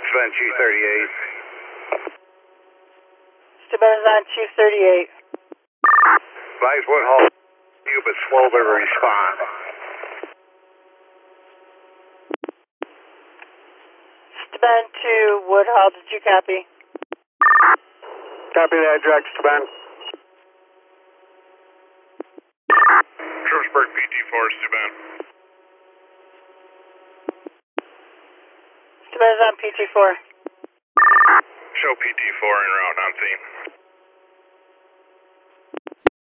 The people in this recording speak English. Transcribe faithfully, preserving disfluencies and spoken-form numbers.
Esteban two thirty-eight. Esteban's on two thirty-eight. Advise Woodhull, you but slow to respond. Esteban to Woodhull, did you copy? Copy that, Jack Esteban. Shrewsbury P T four, Esteban. Esteban's on P T four. Show P T four en route on scene.